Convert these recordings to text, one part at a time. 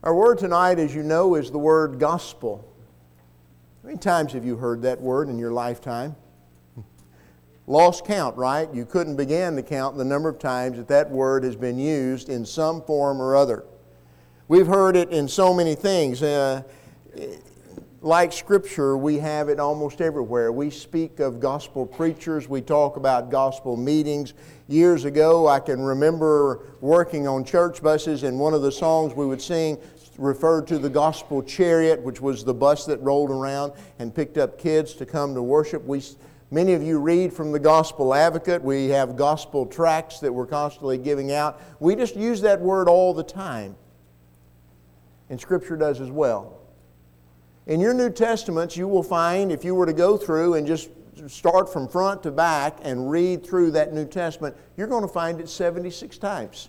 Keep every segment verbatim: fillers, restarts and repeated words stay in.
Our word tonight, as you know, is the word gospel. How many times have you heard that word in your lifetime? Lost count, right? You couldn't begin to count the number of times that that word has been used in some form or other. We've heard it in so many things. Uh, like Scripture, we have it almost everywhere. We speak of gospel preachers. We talk about gospel meetings. Years ago, I can remember working on church buses, and one of the songs we would sing referred to the gospel chariot, which was the bus that rolled around and picked up kids to come to worship. We, many of you read from the Gospel Advocate. We have gospel tracts that we're constantly giving out. We just use that word all the time. And Scripture does as well. In your New Testaments, you will find, if you were to go through and just start from front to back and read through that New Testament, you're going to find it seventy-six times.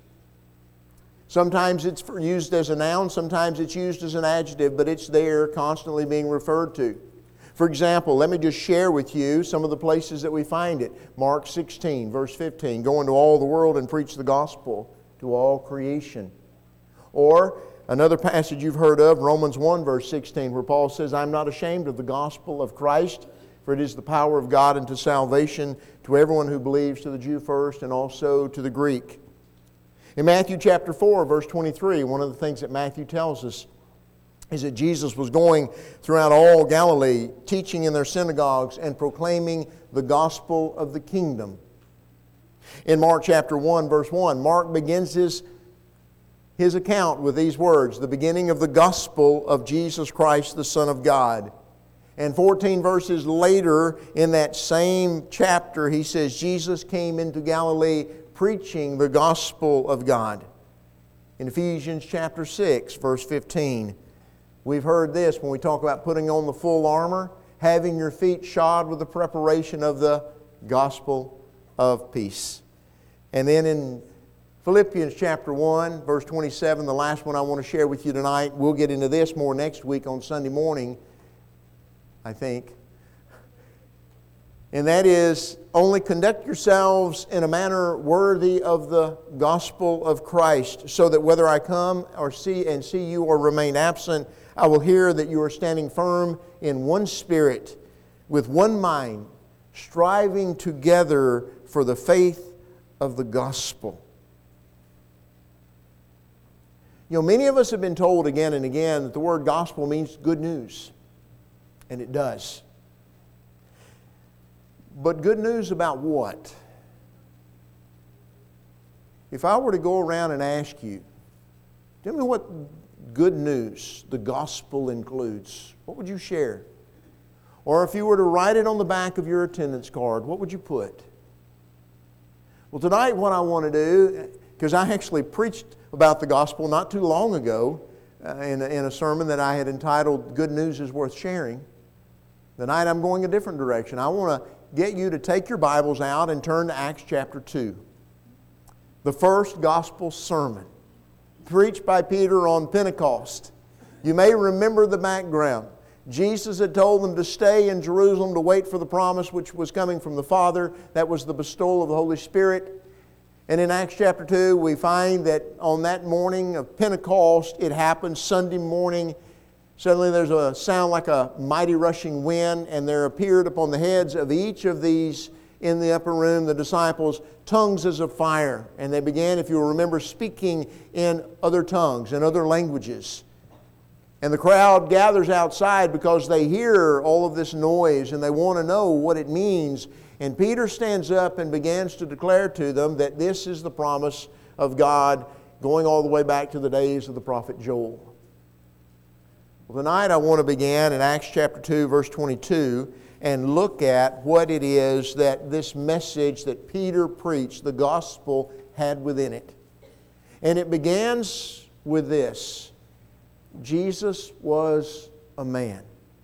Sometimes it's used as a noun, sometimes it's used as an adjective, but it's there constantly being referred to. For example, let me just share with you some of the places that we find it. Mark sixteen, verse fifteen, go into all the world and preach the gospel to all creation. Or another passage you've heard of, Romans one, verse sixteen, where Paul says, I'm not ashamed of the gospel of Christ, for it is the power of God unto salvation to everyone who believes, to the Jew first and also to the Greek. In Matthew chapter four, verse twenty-three, one of the things that Matthew tells us is that Jesus was going throughout all Galilee, teaching in their synagogues and proclaiming the gospel of the kingdom. In Mark chapter one, verse one, Mark begins his, his account with these words, the beginning of the gospel of Jesus Christ, the Son of God. And fourteen verses later, in that same chapter, he says, Jesus came into Galilee preaching the gospel of God. In Ephesians chapter six, verse fifteen, we've heard this when we talk about putting on the full armor, having your feet shod with the preparation of the gospel of peace. And then in Philippians chapter one, verse twenty-seven, the last one I want to share with you tonight, we'll get into this more next week on Sunday morning, I think. And that is, only conduct yourselves in a manner worthy of the gospel of Christ, so that whether I come or see and see you or remain absent, I will hear that you are standing firm in one spirit, with one mind, striving together for the faith of the gospel. You know, many of us have been told again and again that the word gospel means good news. And it does. But good news about what? If I were to go around and ask you, tell me what good news the gospel includes, what would you share? Or if you were to write it on the back of your attendance card, what would you put? Well, tonight what I want to do, because I actually preached about the gospel not too long ago uh, in, a, in a sermon that I had entitled, Good News is Worth Sharing. Tonight I'm going a different direction. I want to get you to take your Bibles out and turn to Acts chapter two. The first gospel sermon preached by Peter on Pentecost. You may remember the background. Jesus had told them to stay in Jerusalem to wait for the promise which was coming from the Father. That was the bestowal of the Holy Spirit. And in Acts chapter two, we find that on that morning of Pentecost, it happened Sunday morning. Suddenly there's a sound like a mighty rushing wind, and there appeared upon the heads of each of these in the upper room, the disciples, tongues as of fire. And they began, if you remember, speaking in other tongues and other languages. And the crowd gathers outside because they hear all of this noise and they want to know what it means. And Peter stands up and begins to declare to them that this is the promise of God going all the way back to the days of the prophet Joel. Well, tonight I want to begin in Acts chapter two, verse twenty-two, and look at what it is that this message that Peter preached, the gospel, had within it. And it begins with this: Jesus was a man.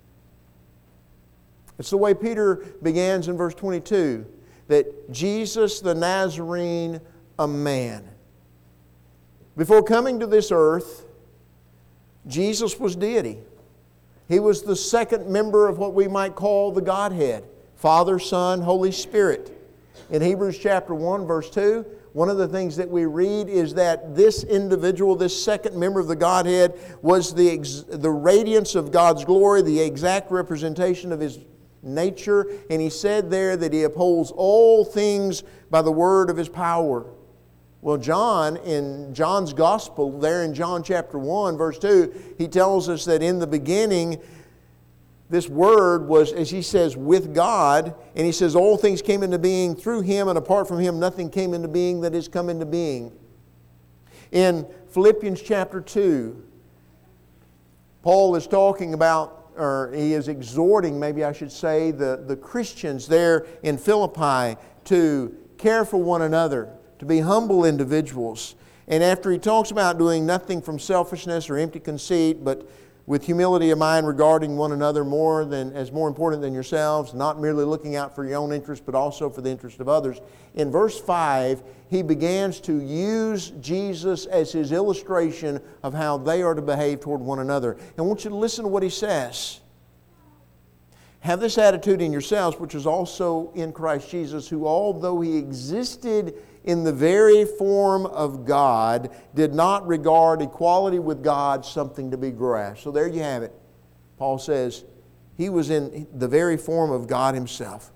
It's the way Peter begins in verse twenty-two, that Jesus the Nazarene, a man. Before coming to this earth, Jesus was deity. He was the second member of what we might call the Godhead, Father, Son, Holy Spirit. In Hebrews chapter one, verse two, one of the things that we read is that this individual, this second member of the Godhead, was the, ex- the radiance of God's glory, the exact representation of His nature. And he said there that He upholds all things by the word of His power. Well, John, in John's Gospel, there in John chapter one, verse two, he tells us that in the beginning, this Word was, as he says, with God. And he says, all things came into being through Him, and apart from Him, nothing came into being that has come into being. In Philippians chapter two, Paul is talking about, or he is exhorting, maybe I should say, the, the Christians there in Philippi to care for one another, to be humble individuals. And after he talks about doing nothing from selfishness or empty conceit, but with humility of mind regarding one another more than as more important than yourselves, not merely looking out for your own interest, but also for the interest of others. In verse five, he begins to use Jesus as his illustration of how they are to behave toward one another. And I want you to listen to what he says. Have this attitude in yourselves, which is also in Christ Jesus, who, although He existed in the very form of God, did not regard equality with God something to be grasped. So there you have it. Paul says He was in the very form of God Himself.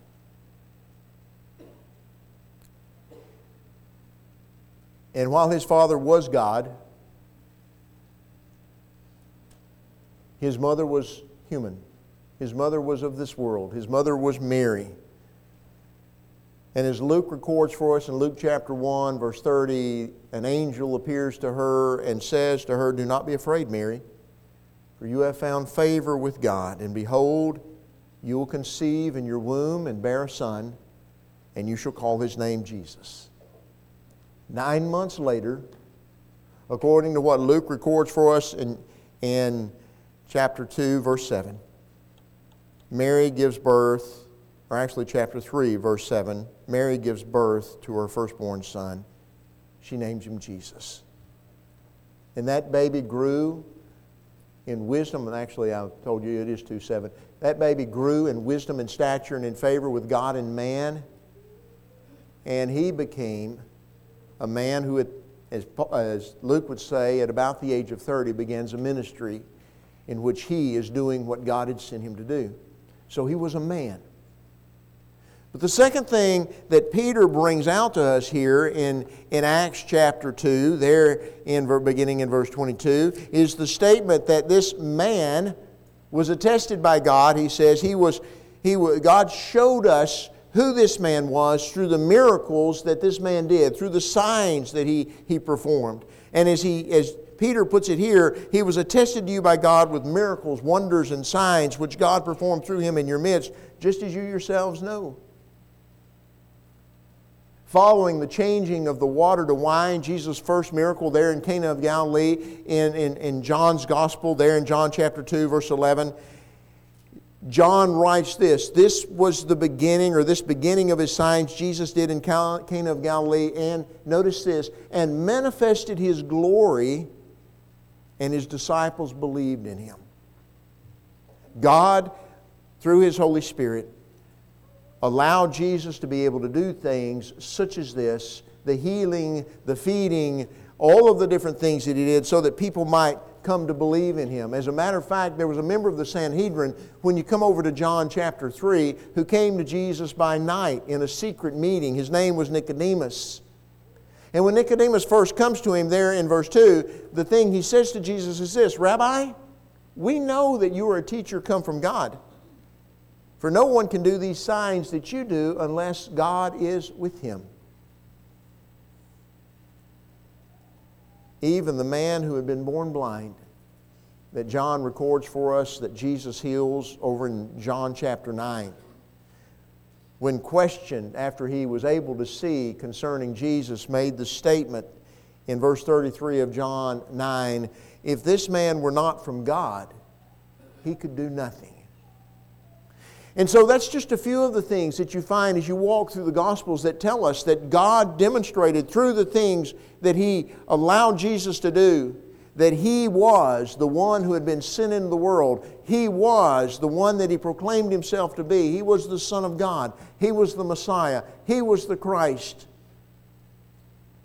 And while His Father was God, His mother was human. His mother was of this world. His mother was Mary. And as Luke records for us in Luke chapter one, verse thirty, an angel appears to her and says to her, "Do not be afraid, Mary, for you have found favor with God. And behold, you will conceive in your womb and bear a son, and you shall call His name Jesus." Nine months later, according to what Luke records for us in, in chapter two, verse seven, Mary gives birth, or actually chapter three, verse seven, Mary gives birth to her firstborn son. She names Him Jesus. And that baby grew in wisdom, and actually I told you it is two seven. That baby grew in wisdom and stature and in favor with God and man. And he became a man who, had, as, as Luke would say, at about the age of thirty, begins a ministry in which he is doing what God had sent him to do. So he was a man. But the second thing that Peter brings out to us here in, in Acts chapter two, there in beginning in verse twenty-two, is the statement that this man was attested by God. He says he was, he was, God showed us who this man was through the miracles that this man did, through the signs that he, he performed. And as he as Peter puts it here, he was attested to you by God with miracles, wonders, and signs which God performed through him in your midst, just as you yourselves know. Following the changing of the water to wine, Jesus' first miracle there in Cana of Galilee, in, in, in John's Gospel, there in John chapter two, verse eleven, John writes this, this was the beginning, or this beginning of His signs Jesus did in Cana of Galilee, and notice this, and manifested His glory, and His disciples believed in Him. God, through His Holy Spirit, allowed Jesus to be able to do things such as this, the healing, the feeding, all of the different things that He did so that people might come to believe in Him. As a matter of fact, there was a member of the Sanhedrin, when you come over to John chapter three, who came to Jesus by night in a secret meeting. His name was Nicodemus. And when Nicodemus first comes to him there in verse two, the thing he says to Jesus is this, "Rabbi, we know that you are a teacher come from God. For no one can do these signs that you do unless God is with him." Even the man who had been born blind, that John records for us that Jesus heals over in John chapter nine. When questioned after he was able to see concerning Jesus, made the statement in verse thirty-three of John nine, "If this man were not from God, he could do nothing." And so that's just a few of the things that you find as you walk through the Gospels that tell us that God demonstrated through the things that He allowed Jesus to do, that He was the one who had been sent into the world. He was the one that He proclaimed Himself to be. He was the Son of God. He was the Messiah. He was the Christ.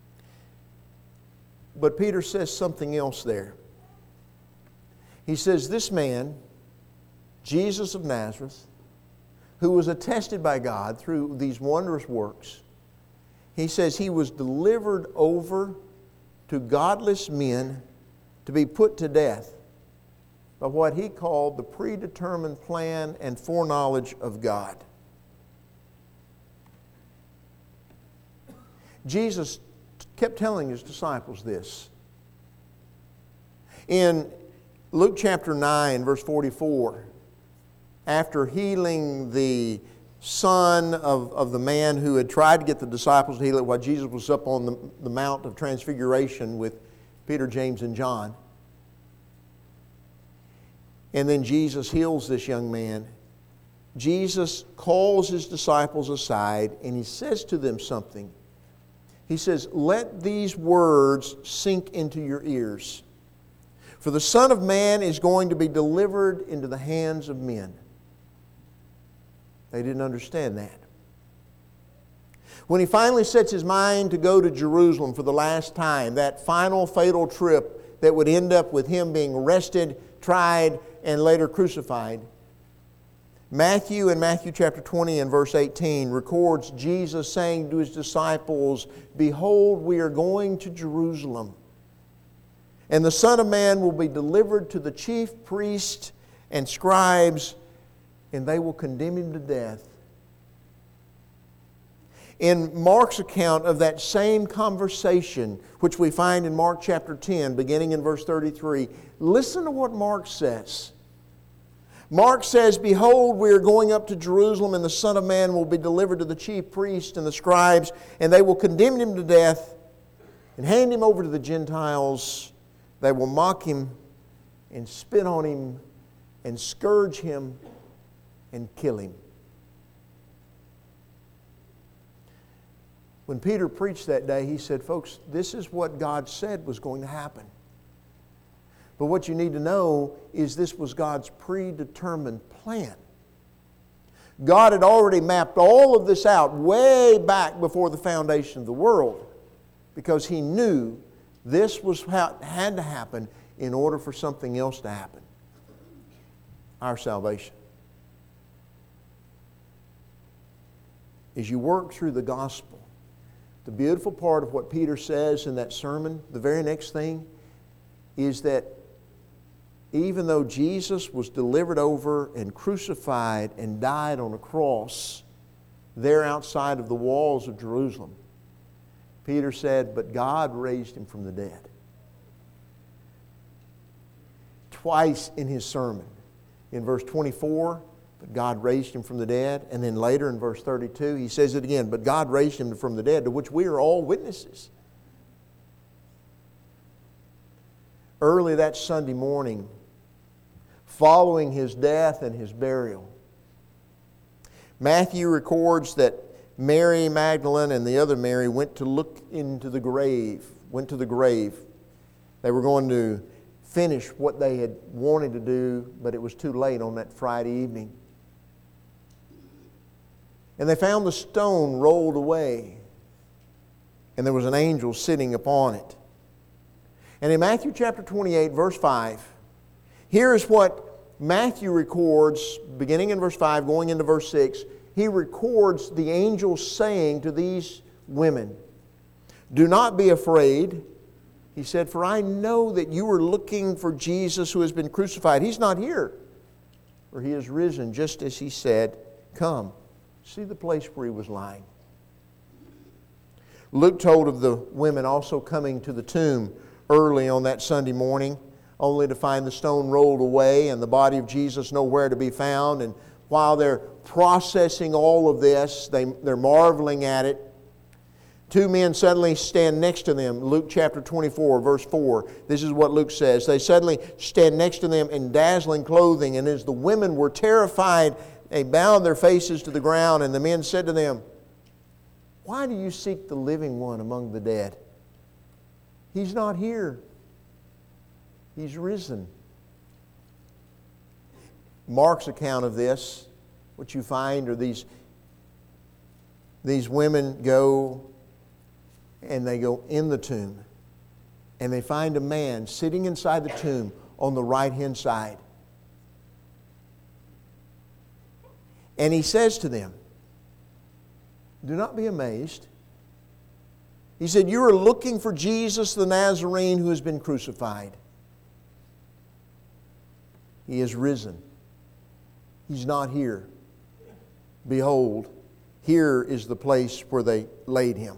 But Peter says something else there. He says, this man, Jesus of Nazareth, who was attested by God through these wondrous works, he says he was delivered over to godless men to be put to death by what he called the predetermined plan and foreknowledge of God. Jesus kept telling his disciples this. In Luke chapter nine, verse forty-four, after healing the son of, of the man who had tried to get the disciples to heal it while Jesus was up on the, the Mount of Transfiguration with Peter, James, and John. And then Jesus heals this young man. Jesus calls his disciples aside and he says to them something. He says, let these words sink into your ears. For the Son of Man is going to be delivered into the hands of men. They didn't understand that. When he finally sets his mind to go to Jerusalem for the last time, that final fatal trip that would end up with him being arrested, tried, and later crucified, Matthew in Matthew chapter twenty and verse eighteen records Jesus saying to his disciples, behold, we are going to Jerusalem, and the Son of Man will be delivered to the chief priests and scribes, and they will condemn him to death. In Mark's account of that same conversation, which we find in Mark chapter ten, beginning in verse thirty-three, listen to what Mark says. Mark says, behold, we are going up to Jerusalem, and the Son of Man will be delivered to the chief priests and the scribes, and they will condemn him to death and hand him over to the Gentiles. They will mock him and spit on him and scourge him and kill him. When Peter preached that day, he said, folks, this is what God said was going to happen. But what you need to know is this was God's predetermined plan. God had already mapped all of this out way back before the foundation of the world, because He knew this was how it had to happen in order for something else to happen. Our salvation. As you work through the gospel, the beautiful part of what Peter says in that sermon, the very next thing, is that even though Jesus was delivered over and crucified and died on a cross there outside of the walls of Jerusalem, Peter said, but God raised Him from the dead. Twice in his sermon. In verse twenty-four, but God raised Him from the dead. And then later in verse thirty-two, he says it again, but God raised Him from the dead, to which we are all witnesses. Early that Sunday morning, following His death and His burial, Matthew records that Mary Magdalene and the other Mary went to look into the grave, went to the grave. They were going to finish what they had wanted to do, but it was too late on that Friday evening. And they found the stone rolled away, and there was an angel sitting upon it. And in Matthew chapter twenty-eight, verse five, here is what Matthew records, beginning in verse five, going into verse six. He records the angel saying to these women, do not be afraid. He said, for I know that you are looking for Jesus who has been crucified. He's not here, for He is risen, just as He said. Come, see the place where He was lying. Luke told of the women also coming to the tomb early on that Sunday morning, only to find the stone rolled away and the body of Jesus nowhere to be found. And while they're processing all of this, they, they're marveling at it. Two men suddenly stand next to them. Luke chapter twenty-four, verse four. This is what Luke says. They suddenly stand next to them in dazzling clothing, and as the women were terrified, they bowed their faces to the ground, and the men said to them, why do you seek the living one among the dead? He's not here. He's risen. Mark's account of this, what you find are these, these women go and they go in the tomb. And they find a man sitting inside the tomb on the right-hand side. And he says to them, do not be amazed. He said, you are looking for Jesus the Nazarene who has been crucified. He is risen. He's not here. Behold, here is the place where they laid Him.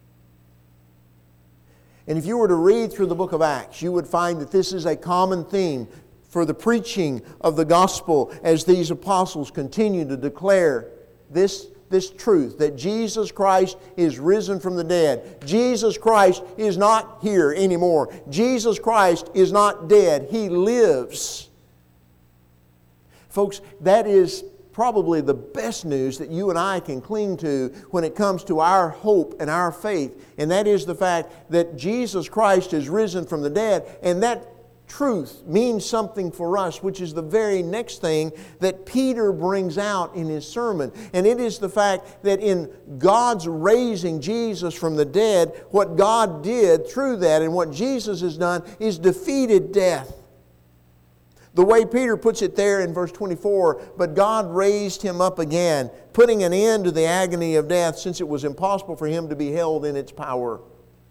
And if you were to read through the book of Acts, you would find that this is a common theme for the preaching of the gospel as these apostles continue to declare this, this truth, that Jesus Christ is risen from the dead. Jesus Christ is not here anymore. Jesus Christ is not dead. He lives. Folks, that is probably the best news that you and I can cling to when it comes to our hope and our faith. And that is the fact that Jesus Christ is risen from the dead. And that truth means something for us, which is the very next thing that Peter brings out in his sermon. And it is the fact that in God's raising Jesus from the dead, what God did through that and what Jesus has done is defeated death. The way Peter puts it there in verse twenty-four, but God raised Him up again, putting an end to the agony of death, since it was impossible for Him to be held in its power.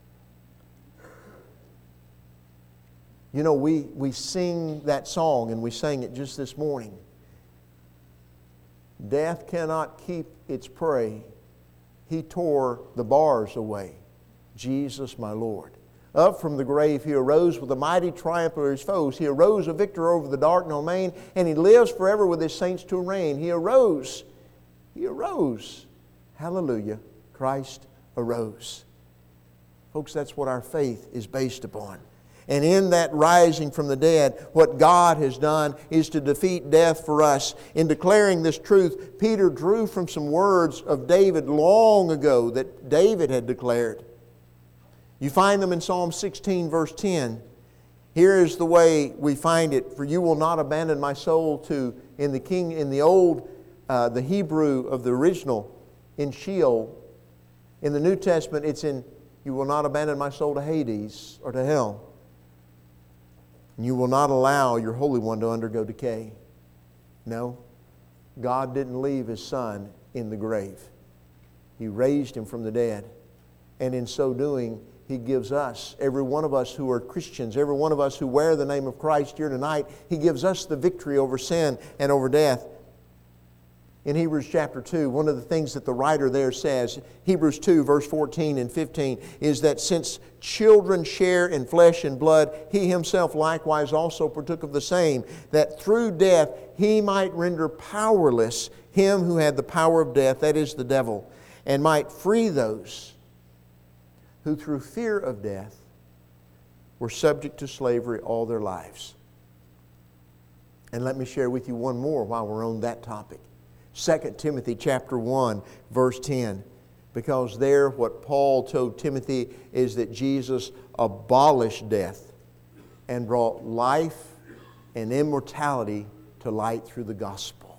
You know, we, we sing that song, and we sang it just this morning. Death cannot keep its prey. He tore the bars away. Jesus, my Lord. Up from the grave He arose with a mighty triumph over His foes. He arose a victor over the dark domain, and He lives forever with His saints to reign. He arose. He arose. Hallelujah. Christ arose. Folks, that's what our faith is based upon. And in that rising from the dead, what God has done is to defeat death for us. In declaring this truth, Peter drew from some words of David long ago that David had declared. You find them in Psalm sixteen, verse ten. Here is the way we find it. For you will not abandon my soul to, in the king, in the old, uh, the Hebrew of the original, in Sheol. In the New Testament, it's in, you will not abandon my soul to Hades or to hell. And you will not allow your Holy One to undergo decay. No, God didn't leave His Son in the grave. He raised Him from the dead. And in so doing, He gives us, every one of us who are Christians, every one of us who wear the name of Christ here tonight, He gives us the victory over sin and over death. In Hebrews chapter two, one of the things that the writer there says, Hebrews two, verse fourteen and fifteen, is that since children share in flesh and blood, He Himself likewise also partook of the same, that through death He might render powerless him who had the power of death, that is the devil, and might free those who through fear of death were subject to slavery all their lives. And let me share with you one more while we're on that topic. Second Timothy chapter one, verse ten. Because there what Paul told Timothy is that Jesus abolished death and brought life and immortality to light through the gospel.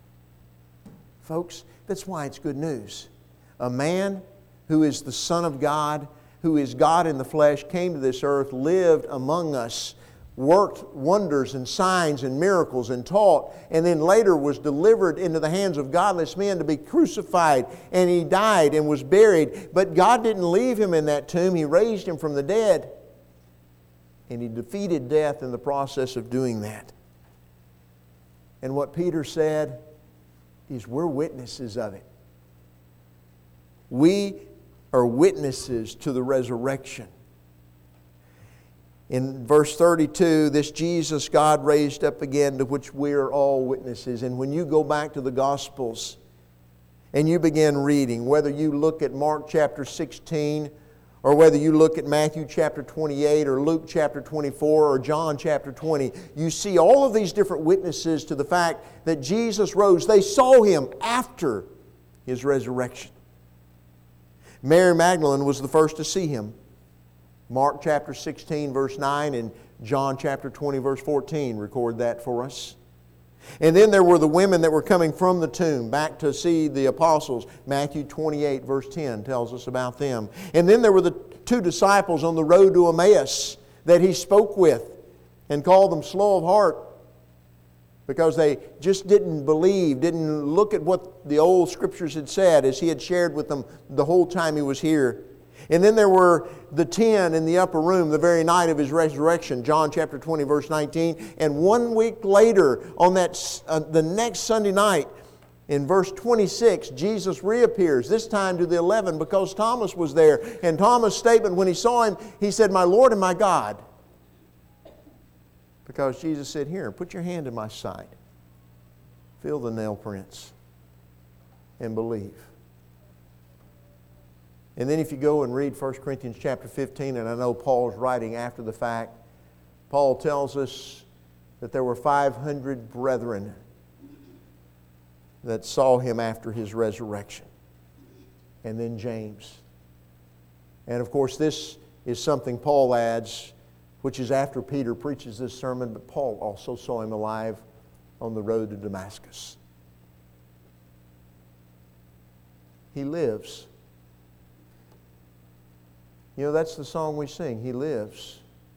Folks, that's why it's good news. A man who is the Son of God, who is God in the flesh, came to this earth, lived among us, worked wonders and signs and miracles and taught, and then later was delivered into the hands of godless men to be crucified, and He died and was buried. But God didn't leave Him in that tomb. He raised Him from the dead, and He defeated death in the process of doing that. And what Peter said is we're witnesses of it. We are witnesses to the resurrection. In verse thirty-two, this Jesus God raised up again, to which we are all witnesses. And when you go back to the Gospels and you begin reading, whether you look at Mark chapter sixteen, or whether you look at Matthew chapter twenty-eight, or Luke chapter twenty-four, or John chapter twenty, you see all of these different witnesses to the fact that Jesus rose. They saw Him after His resurrection. Mary Magdalene was the first to see Him. Mark chapter sixteen, verse nine, and John chapter twenty, verse fourteen record that for us. And then there were the women that were coming from the tomb back to see the apostles. Matthew twenty-eight, verse ten tells us about them. And then there were the two disciples on the road to Emmaus that He spoke with and called them slow of heart because they just didn't believe, didn't look at what the old Scriptures had said as He had shared with them the whole time He was here. And then there were the ten in the upper room the very night of His resurrection, John chapter twenty, verse nineteen. And one week later, on that uh, the next Sunday night, in verse twenty-six, Jesus reappears, this time to the eleven, because Thomas was there. And Thomas' statement when he saw Him, he said, "My Lord and my God." Because Jesus said, "Here, put your hand in my side. Feel the nail prints and believe." And then if you go and read First Corinthians chapter fifteen, and I know Paul's writing after the fact, Paul tells us that there were five hundred brethren that saw Him after His resurrection. And then James. And of course this is something Paul adds, which is after Peter preaches this sermon, but Paul also saw Him alive on the road to Damascus. He lives. You know, that's the song we sing. He lives.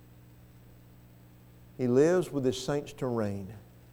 He lives with His saints to reign.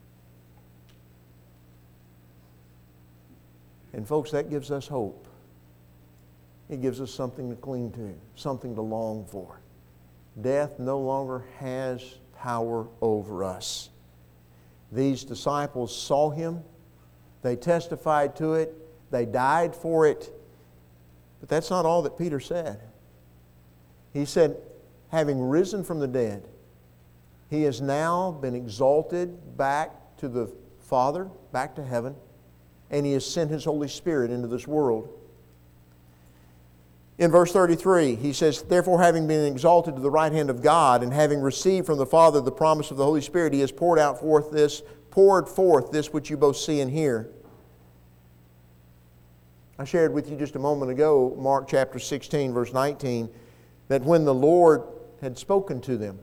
And folks, that gives us hope. It gives us something to cling to, something to long for. Death no longer has power over us. These disciples saw Him. They testified to it. They died for it. But that's not all that Peter said. He said, having risen from the dead, He has now been exalted back to the Father, back to heaven, and He has sent His Holy Spirit into this world. In verse thirty-three, he says, "Therefore, having been exalted to the right hand of God, and having received from the Father the promise of the Holy Spirit, He has poured out forth this, poured forth this which you both see and hear." I shared with you just a moment ago, Mark chapter sixteen, verse nineteen, that when the Lord had spoken to them,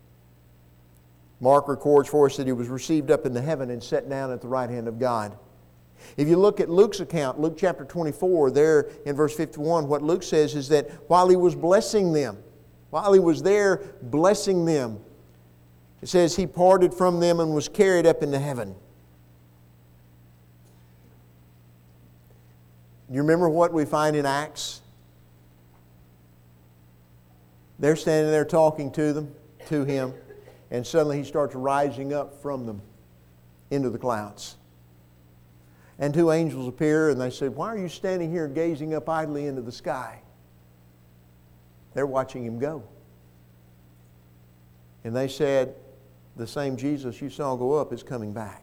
Mark records for us that He was received up into heaven and set down at the right hand of God. If you look at Luke's account, Luke chapter twenty-four, there in verse fifty-one, what Luke says is that while He was blessing them, while He was there blessing them, it says He parted from them and was carried up into heaven. You remember what we find in Acts? They're standing there talking to them, to Him, and suddenly He starts rising up from them into the clouds. And two angels appear and they say, "Why are you standing here gazing up idly into the sky?" They're watching Him go. And they said, "The same Jesus you saw go up is coming back."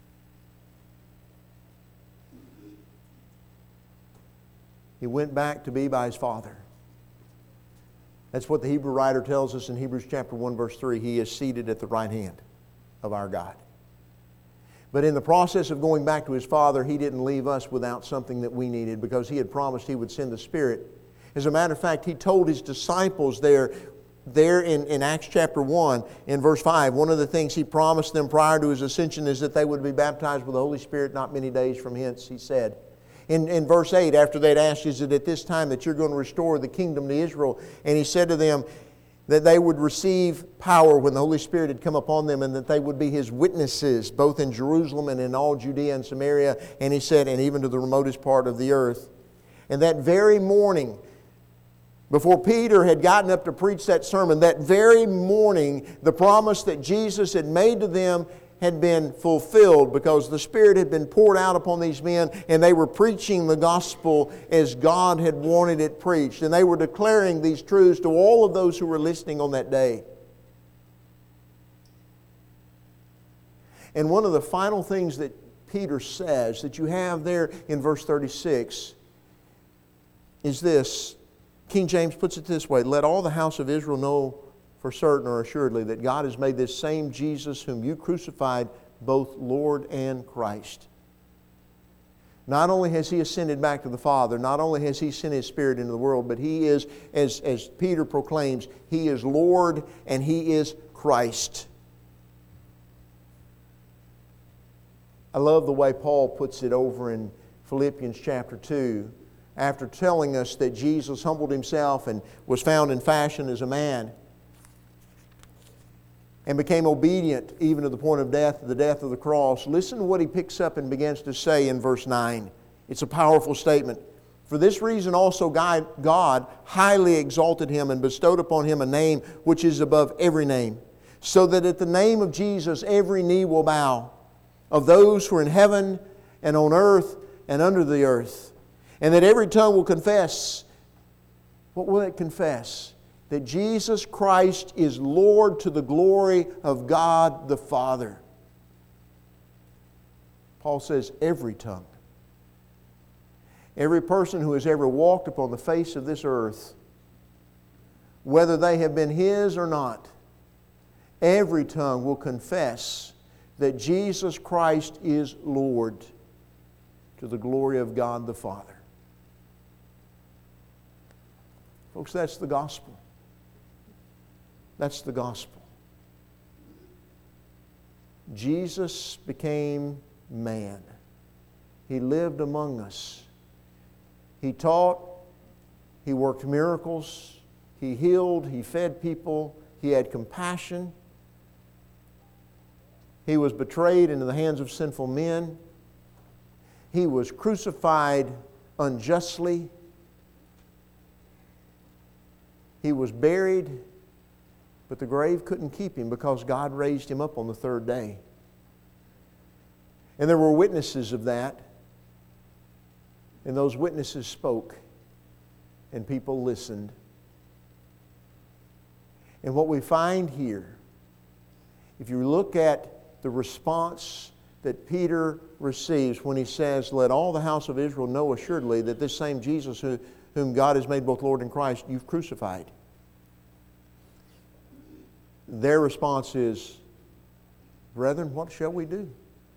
He went back to be by His Father. That's what the Hebrew writer tells us in Hebrews chapter one, verse three. He is seated at the right hand of our God. But in the process of going back to His Father, He didn't leave us without something that we needed, because He had promised He would send the Spirit. As a matter of fact, He told His disciples there, there in, in Acts chapter one, in verse five, one of the things He promised them prior to His ascension is that they would be baptized with the Holy Spirit not many days from hence, He said. In, in verse eight, after they'd asked, "Is it at this time that you're going to restore the kingdom to Israel?" And He said to them that they would receive power when the Holy Spirit had come upon them, and that they would be His witnesses, both in Jerusalem and in all Judea and Samaria, and He said, and even to the remotest part of the earth. And that very morning, before Peter had gotten up to preach that sermon, that very morning, the promise that Jesus had made to them had been fulfilled, because the Spirit had been poured out upon these men, and they were preaching the gospel as God had wanted it preached. And they were declaring these truths to all of those who were listening on that day. And one of the final things that Peter says that you have there in verse thirty-six is this. King James puts it this way: "Let all the house of Israel know for certain or assuredly that God has made this same Jesus whom you crucified both Lord and Christ." Not only has He ascended back to the Father, not only has He sent His Spirit into the world, but He is, as, as Peter proclaims, He is Lord and He is Christ. I love the way Paul puts it over in Philippians chapter two, after telling us that Jesus humbled Himself and was found in fashion as a man and became obedient even to the point of death, the death of the cross, listen to what He picks up and begins to say in verse nine. It's a powerful statement. For this reason also God, God highly exalted Him and bestowed upon Him a name which is above every name, so that at the name of Jesus every knee will bow, of those who are in heaven and on earth and under the earth, and that every tongue will confess. What will it confess? That Jesus Christ is Lord to the glory of God the Father. Paul says every tongue. Every person who has ever walked upon the face of this earth, whether they have been His or not, every tongue will confess that Jesus Christ is Lord to the glory of God the Father. Folks, that's the gospel. That's the gospel. Jesus became man. He lived among us. He taught, He worked miracles, He healed, He fed people, He had compassion. He was betrayed into the hands of sinful men. He was crucified unjustly. He was buried, but the grave couldn't keep Him because God raised Him up on the third day. And there were witnesses of that. And those witnesses spoke, and people listened. And what we find here, if you look at the response that Peter receives when he says, "Let all the house of Israel know assuredly that this same Jesus who, whom God has made both Lord and Christ, you've crucified." Their response is, "Brethren, what shall we do?"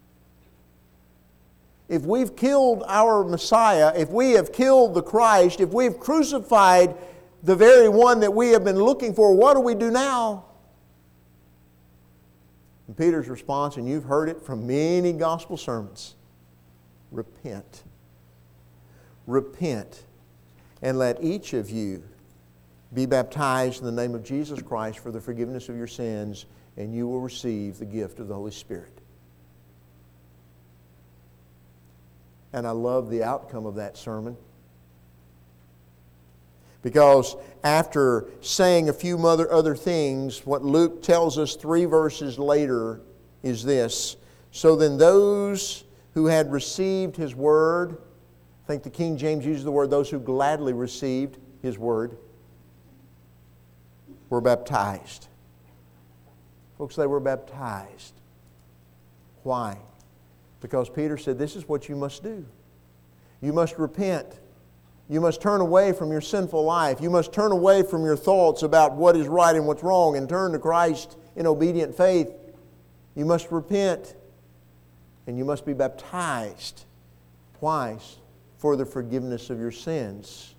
If we've killed our Messiah, if we have killed the Christ, if we've crucified the very one that we have been looking for, what do we do now? And Peter's response, and you've heard it from many gospel sermons, repent. Repent, and let each of you be baptized in the name of Jesus Christ for the forgiveness of your sins, and you will receive the gift of the Holy Spirit. And I love the outcome of that sermon. Because after saying a few other, other things, what Luke tells us three verses later is this. So then those who had received His word, I think the King James uses the word, those who gladly received His word, were baptized. Folks, they were baptized. Why? Because Peter said, this is what you must do. You must repent. You must turn away from your sinful life. You must turn away from your thoughts about what is right and what's wrong and turn to Christ in obedient faith. You must repent. And you must be baptized twice for the forgiveness of your sins.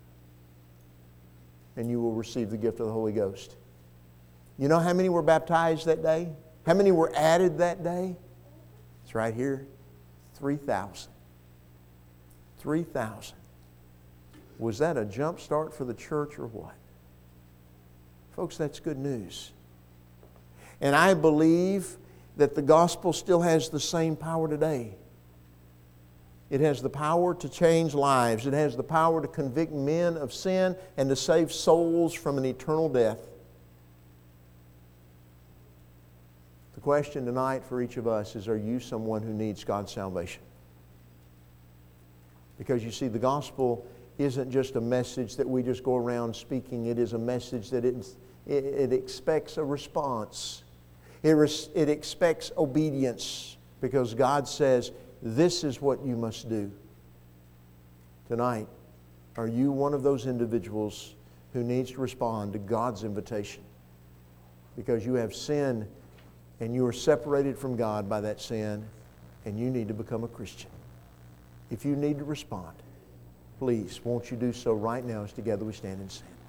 And you will receive the gift of the Holy Ghost. You know how many were baptized that day? How many were added that day? It's right here. three thousand. three thousand. Was that a jump start for the church or what? Folks, that's good news. And I believe that the gospel still has the same power today. It has the power to change lives. It has the power to convict men of sin and to save souls from an eternal death. The question tonight for each of us is, are you someone who needs God's salvation? Because you see, the gospel isn't just a message that we just go around speaking. It is a message that it, it, it expects a response. It, res, it expects obedience, because God says, this is what you must do. Tonight, are you one of those individuals who needs to respond to God's invitation? Because you have sin and you are separated from God by that sin, and you need to become a Christian. If you need to respond, please, won't you do so right now as together we stand and sing.